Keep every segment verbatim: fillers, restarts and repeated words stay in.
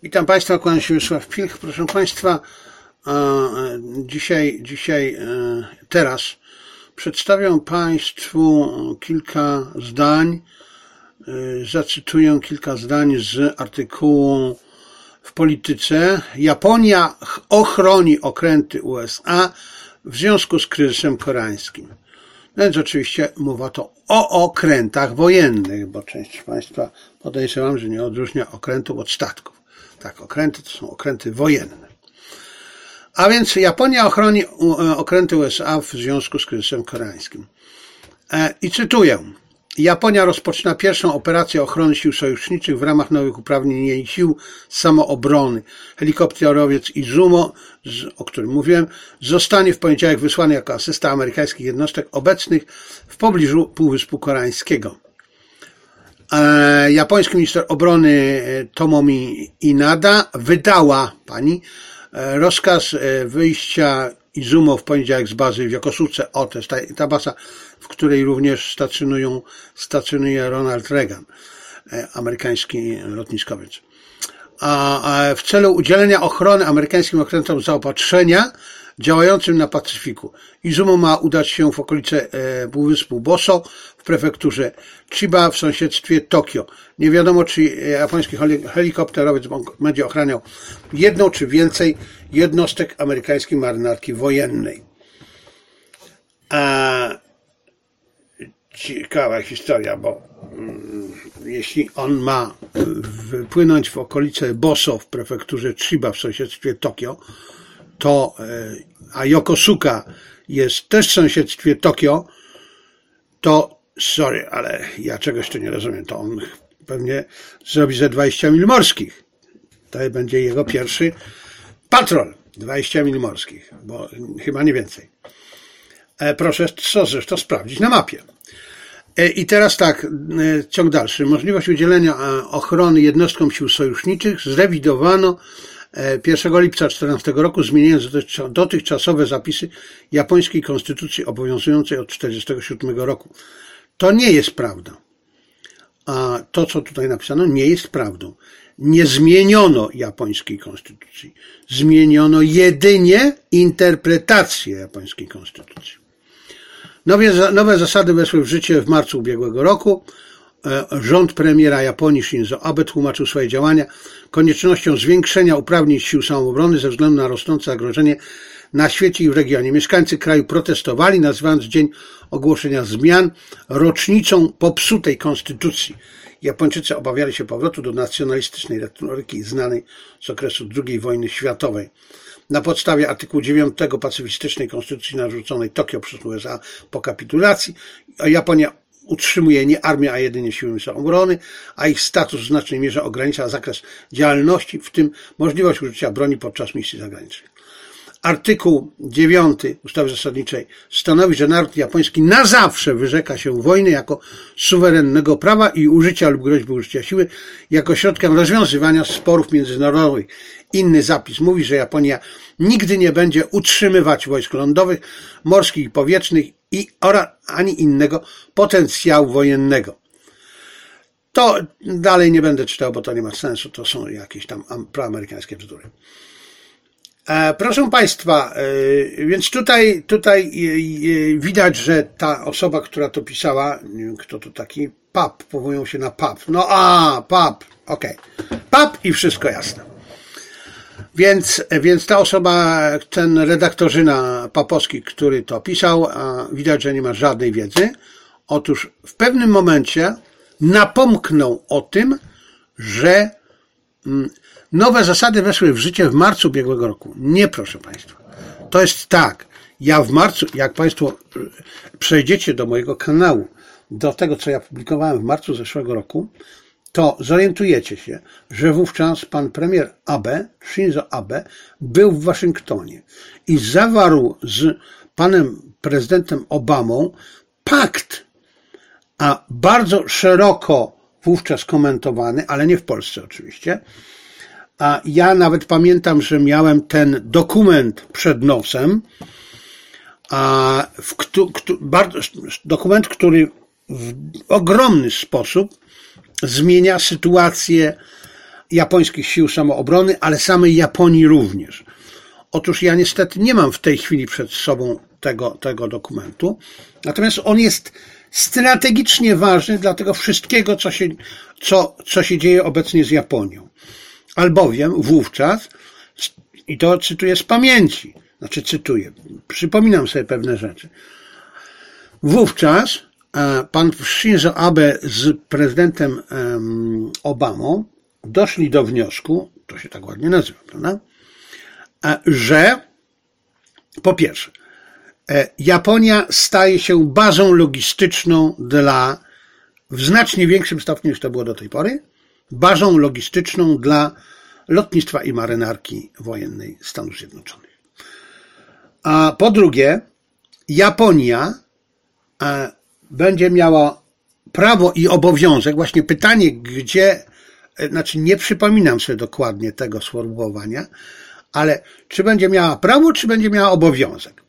Witam Państwa, kłaniam się Wiesław Pilch. Proszę Państwa, dzisiaj, dzisiaj, teraz przedstawiam Państwu kilka zdań, zacytuję kilka zdań z artykułu w Polityce. Japonia ochroni okręty U S A w związku z kryzysem koreańskim. No więc oczywiście mowa to o okrętach wojennych, bo część z Państwa podejrzewam, że nie odróżnia okrętów od statków. Tak, okręty to są okręty wojenne. A więc Japonia ochroni okręty U S A w związku z kryzysem koreańskim. I cytuję. Japonia rozpoczyna pierwszą operację ochrony sił sojuszniczych w ramach nowych uprawnień jej sił samoobrony. Helikopterowiec Izumo, o którym mówiłem, zostanie w poniedziałek wysłany jako asysta amerykańskich jednostek obecnych w pobliżu Półwyspu Koreańskiego. Japoński minister obrony Tomomi Inada wydała pani rozkaz wyjścia Izumo w poniedziałek z bazy w Yokosuce. O, to jest ta, ta baza, w której również stacjonują, stacjonuje Ronald Reagan, amerykański lotniskowiec. A, a w celu udzielenia ochrony amerykańskim okrętom zaopatrzenia działającym na Pacyfiku. Izumo ma udać się w okolice Półwyspu Boso w prefekturze Chiba w sąsiedztwie Tokio. Nie wiadomo, czy japoński helikopterowiec będzie ochraniał jedną czy więcej jednostek amerykańskiej marynarki wojennej. A ciekawa historia, bo mm, jeśli on ma wypłynąć w okolice Boso w prefekturze Chiba w sąsiedztwie Tokio, to, a Yokosuka jest też w sąsiedztwie Tokio, to sorry, ale ja czegoś tu nie rozumiem, to on pewnie zrobi ze dwadzieścia mil morskich. To będzie jego pierwszy patrol, dwadzieścia mil morskich, bo chyba nie więcej. Proszę co zresztą sprawdzić na mapie. I teraz tak, ciąg dalszy. Możliwość udzielenia ochrony jednostkom sił sojuszniczych zrewidowano pierwszego lipca dwa tysiące czternastego roku, zmieniając dotychczasowe zapisy japońskiej konstytucji obowiązującej od tysiąc dziewięćset czterdziestego siódmego roku. To nie jest prawda. A to, co tutaj napisano, nie jest prawdą. Nie zmieniono japońskiej konstytucji. Zmieniono jedynie interpretację japońskiej konstytucji. Nowe, nowe zasady weszły w życie w marcu ubiegłego roku. Rząd premiera Japonii Shinzo Abe tłumaczył swoje działania koniecznością zwiększenia uprawnień sił samoobrony ze względu na rosnące zagrożenie na świecie i w regionie. Mieszkańcy kraju protestowali, nazywając dzień ogłoszenia zmian rocznicą popsutej konstytucji. Japończycy obawiali się powrotu do nacjonalistycznej retoryki znanej z okresu drugiej wojny światowej. Na podstawie artykułu dziewiątego pacyfistycznej konstytucji narzuconej Tokio przez U S A po kapitulacji Japonia utrzymuje nie armię, a jedynie siły samoobrony, a ich status w znacznej mierze ogranicza zakres działalności, w tym możliwość użycia broni podczas misji zagranicznych. Artykuł dziewiąty ustawy zasadniczej stanowi, że naród japoński na zawsze wyrzeka się wojny jako suwerennego prawa i użycia lub groźby użycia siły jako środkiem rozwiązywania sporów międzynarodowych. Inny zapis mówi, że Japonia nigdy nie będzie utrzymywać wojsk lądowych, morskich i powietrznych i oraz ani innego potencjału wojennego. To dalej nie będę czytał, bo to nie ma sensu, to są jakieś tam proamerykańskie bzdury. E, proszę Państwa, e, więc tutaj, tutaj e, widać, że ta osoba, która to pisała, nie wiem kto to taki, Pap, powołują się na Pap. No a, Pap, okej. Okay. Pap i wszystko jasne. Więc, więc ta osoba, ten redaktorzyna Papowski, który to pisał, widać, że nie ma żadnej wiedzy. Otóż w pewnym momencie napomknął o tym, że nowe zasady weszły w życie w marcu ubiegłego roku. Nie, proszę Państwa. To jest tak. Ja w marcu, jak Państwo przejdziecie do mojego kanału, do tego, co ja publikowałem w marcu zeszłego roku, to zorientujecie się, że wówczas pan premier Abe, Shinzo Abe, był w Waszyngtonie i zawarł z panem prezydentem Obamą pakt, a bardzo szeroko wówczas komentowany, ale nie w Polsce oczywiście. A ja nawet pamiętam, że miałem ten dokument przed nosem, a w, bardzo, dokument, który w ogromny sposób zmienia sytuację japońskich sił samoobrony, ale samej Japonii również. Otóż ja niestety nie mam w tej chwili przed sobą tego, tego dokumentu, natomiast on jest strategicznie ważny dla tego wszystkiego, co się, co, co się dzieje obecnie z Japonią. Albowiem wówczas, i to cytuję z pamięci, znaczy cytuję, przypominam sobie pewne rzeczy, wówczas pan Shinzo Abe z prezydentem Obamą doszli do wniosku, to się tak ładnie nazywa, prawda, że po pierwsze Japonia staje się bazą logistyczną dla, w znacznie większym stopniu niż to było do tej pory, bazą logistyczną dla lotnictwa i marynarki wojennej Stanów Zjednoczonych. A po drugie, Japonia będzie miała prawo i obowiązek, właśnie pytanie, gdzie, znaczy nie przypominam sobie dokładnie tego sformułowania, ale czy będzie miała prawo, czy będzie miała obowiązek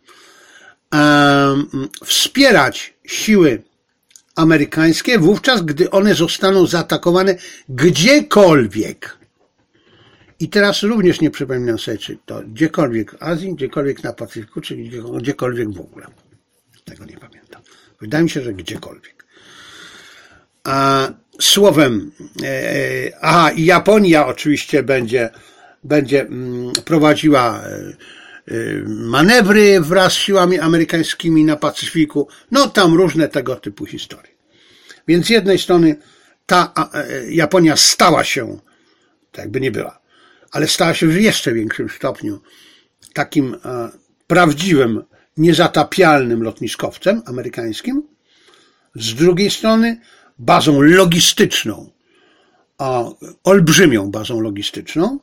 wspierać siły amerykańskie wówczas, gdy one zostaną zaatakowane gdziekolwiek. I teraz również nie przypominam sobie, czy to gdziekolwiek w Azji, gdziekolwiek na Pacyfiku, czy gdziekolwiek w ogóle. Tego nie pamiętam. Wydaje mi się, że gdziekolwiek. A słowem, aha, i Japonia oczywiście będzie, będzie prowadziła manewry wraz z siłami amerykańskimi na Pacyfiku. No tam różne tego typu historie. Więc z jednej strony ta Japonia stała się, tak jakby nie była, ale stała się w jeszcze większym stopniu takim prawdziwym, niezatapialnym lotniskowcem amerykańskim. Z drugiej strony bazą logistyczną, olbrzymią bazą logistyczną.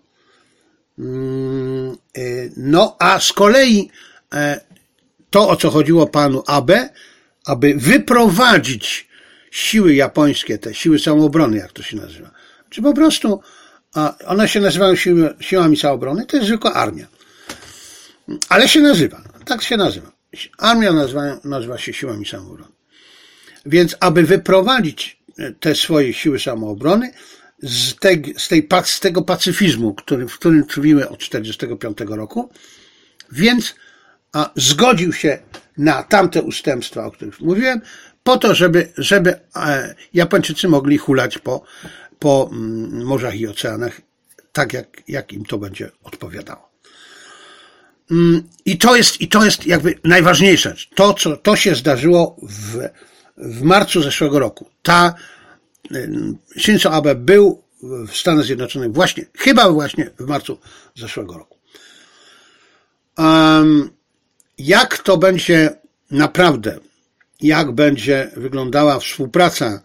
No a z kolei to, o co chodziło panu Abe, aby wyprowadzić siły japońskie, te siły samoobrony, jak to się nazywa, czy po prostu one się nazywają siły, siłami samoobrony, to jest zwykła armia. Ale się nazywa, tak się nazywa. Armia nazywa, nazywa się siłami samoobrony. Więc aby wyprowadzić te swoje siły samoobrony z, tej, z, tej, z tego pacyfizmu, który, w którym trwimy od tysiąc dziewięćset czterdziestego piątego roku, więc a, zgodził się na tamte ustępstwa, o których mówiłem, po to, żeby, żeby e, Japończycy mogli hulać po, po mm, morzach i oceanach, tak jak, jak im to będzie odpowiadało. Mm, I to jest, i to jest jakby najważniejsze. To, co to się zdarzyło w, w marcu zeszłego roku. Ta Shinzo Abe był w Stanach Zjednoczonych właśnie, chyba właśnie w marcu zeszłego roku. Um, jak to będzie naprawdę, jak będzie wyglądała współpraca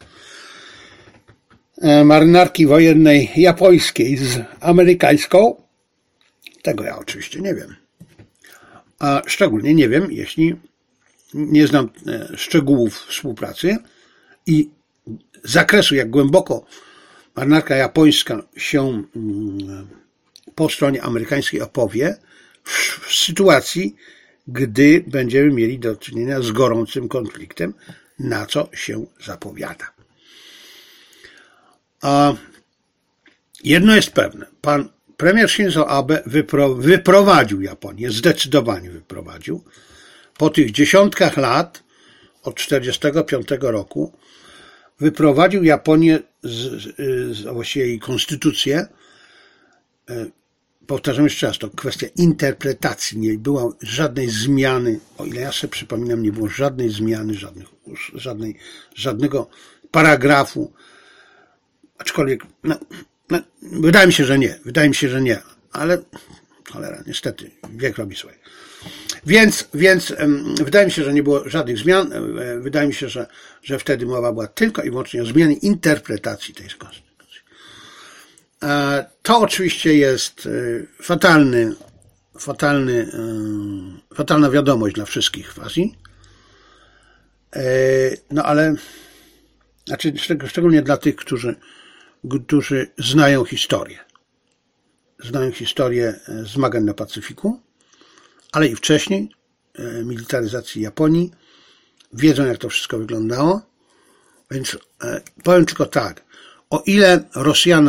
marynarki wojennej japońskiej z amerykańską, tego ja oczywiście nie wiem. A szczególnie nie wiem, jeśli nie znam szczegółów współpracy i zakresu, jak głęboko marynarka japońska się po stronie amerykańskiej opowie w sytuacji, gdy będziemy mieli do czynienia z gorącym konfliktem, na co się zapowiada. A jedno jest pewne. Pan premier Shinzo Abe wypro, wyprowadził Japonię, zdecydowanie wyprowadził. Po tych dziesiątkach lat, od tysiąc dziewięćset czterdziestego piątego roku, wyprowadził Japonię, z, z, właściwie jej konstytucję. Powtarzam jeszcze raz, to kwestia interpretacji. Nie było żadnej zmiany, o ile ja sobie przypominam, nie było żadnej zmiany, żadnych, żadnej, żadnego paragrafu. Aczkolwiek, no, no, wydaje mi się, że nie. Wydaje mi się, że nie. Ale cholera, niestety, wiek robi swoje. Więc, więc um, wydaje mi się, że nie było żadnych zmian. Wydaje mi się, że, że wtedy mowa była tylko i wyłącznie o zmianie interpretacji tej konstytucji. E, to oczywiście jest fatalny, fatalny, e, fatalna wiadomość dla wszystkich w Azji. E, no ale, znaczy szczególnie dla tych, którzy, którzy znają historię. Znają historię zmagań na Pacyfiku, ale i wcześniej militaryzacji Japonii, wiedzą, jak to wszystko wyglądało, więc powiem tylko tak, o ile Rosjanom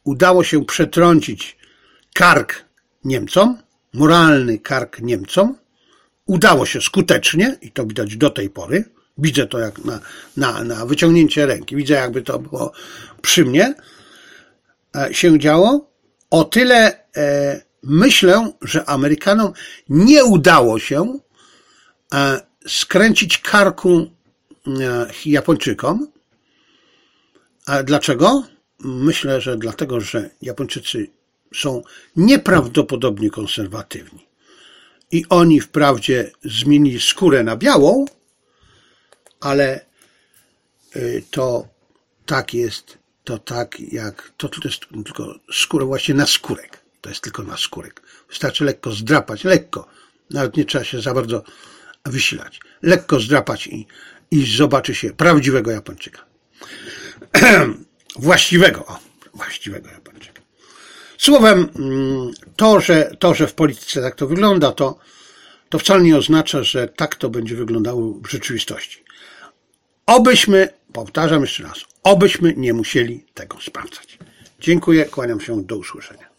udało się przetrącić kark Niemcom, moralny kark Niemcom. Udało się skutecznie i to widać do tej pory. Widzę to jak na, na, na wyciągnięcie ręki. Widzę, jakby to było przy mnie się działo. O tyle e, myślę, że Amerykanom nie udało się e, skręcić karku e, Japończykom. A dlaczego? Myślę, że dlatego, że Japończycy są nieprawdopodobnie konserwatywni. I oni wprawdzie zmienili skórę na białą, ale to tak jest, to tak jak, to, to jest tylko skóra właśnie na skórek. To jest tylko na skórek. Wystarczy lekko zdrapać, lekko. Nawet nie trzeba się za bardzo wysilać. Lekko zdrapać i, i zobaczy się prawdziwego Japończyka. właściwego, o, właściwego Japończyka. Słowem, to że, to, że w polityce tak to wygląda, to, to wcale nie oznacza, że tak to będzie wyglądało w rzeczywistości. Obyśmy, powtarzam jeszcze raz, obyśmy nie musieli tego sprawdzać. Dziękuję, kłaniam się, do usłyszenia.